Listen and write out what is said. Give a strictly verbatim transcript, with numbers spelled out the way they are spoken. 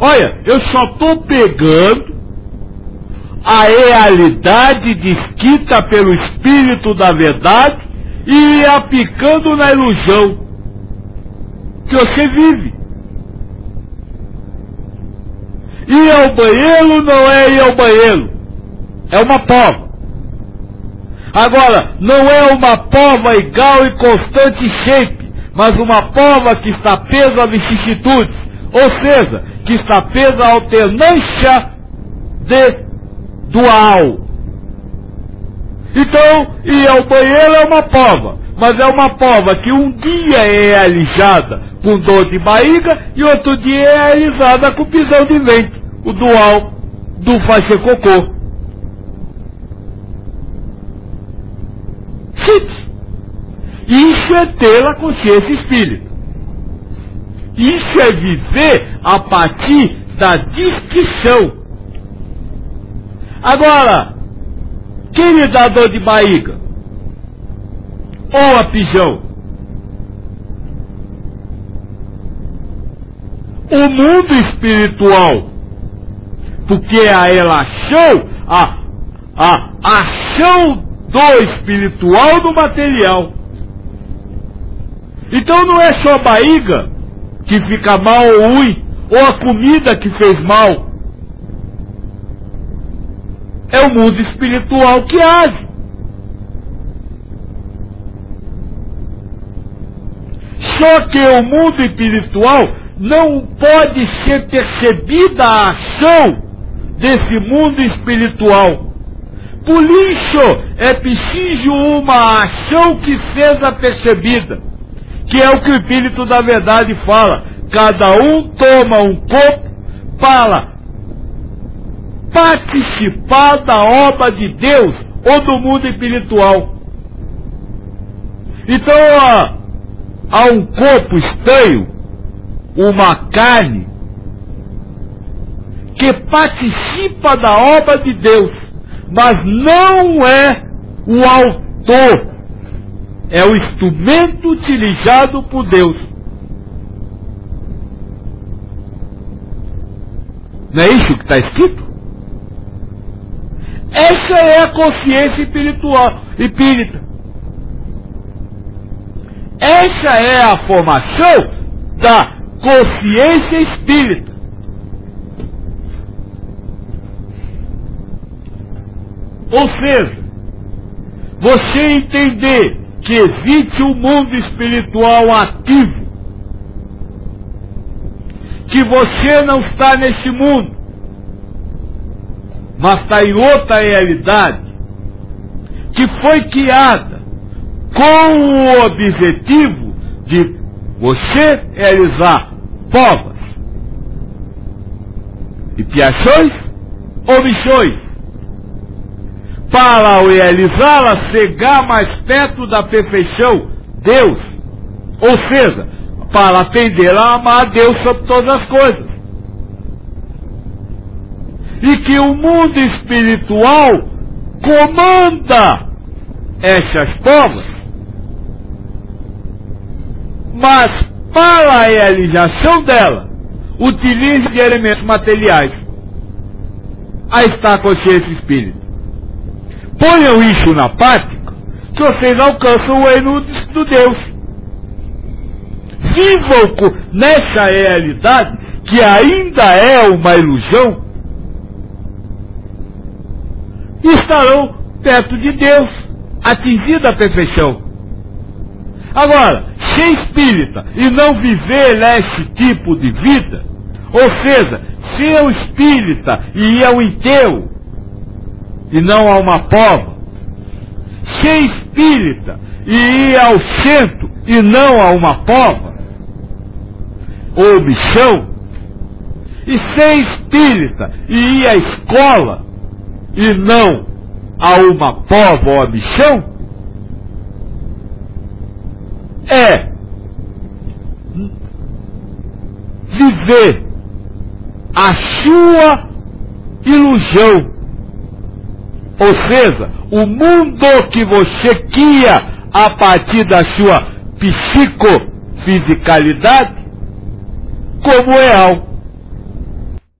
Olha, eu só estou pegando a realidade descrita pelo Espírito da Verdade e aplicando na ilusão que você vive. Ir ao banheiro não é ir ao banheiro, é uma prova. Agora, não é uma prova igual e constante shape, mas uma prova que está presa a vicissitudes, ou seja, que está presa à alternância de dual. Então, ir ao banheiro é uma prova, mas é uma prova que um dia é realizada com dor de barriga e outro dia é realizada com pisão de vento, o dual do fazer cocô. Simples. Isso é ter a consciência espírita. Isso é viver a partir da descrição. Agora, quem lhe dá dor de barriga? Ou a pisão? O mundo espiritual. Porque a relação, a, a ação do espiritual no material. Então não é só a barriga que fica mal ou ruim, ou a comida que fez mal. É o mundo espiritual que age. Só que o mundo espiritual não pode ser percebida a ação desse mundo espiritual. Por isso é preciso uma ação que seja percebida, que é o que o Espírito da Verdade fala. Cada um toma um copo para participar da obra de Deus ou do mundo espiritual. Então há, há um corpo estranho, uma carne, que participa da obra de Deus, mas não é o autor, é o instrumento utilizado por Deus. Não é isso que está escrito? Essa é a consciência espiritual, espírita. Essa é a formação da consciência espírita. Ou seja, você entender que existe um mundo espiritual ativo, que você não está nesse mundo, mas está em outra realidade, que foi criada com o objetivo de você realizar provas, expiações ou missões, para ao realizá-la chegar mais perto da perfeição, Deus, ou seja, para aprender a amar a Deus sobre todas as coisas. E que o mundo espiritual comanda essas provas, mas para a realização dela, utilize de elementos materiais. Aí está a consciência espírita. Ponham isso na prática, que vocês alcançam o reino do Deus. Vivam nessa realidade, que ainda é uma ilusão, e estarão perto de Deus, atingindo a perfeição. Agora, ser espírita e não viver esse tipo de vida, ou seja, ser um espírita e ir ao enterro, e não a uma prova, ser espírita e ir ao centro e não a uma prova, ou missão, e ser espírita e ir à escola e não a uma prova ou a missão, é viver a sua ilusão. Ou seja, o mundo que você cria a partir da sua psicofisicalidade como real.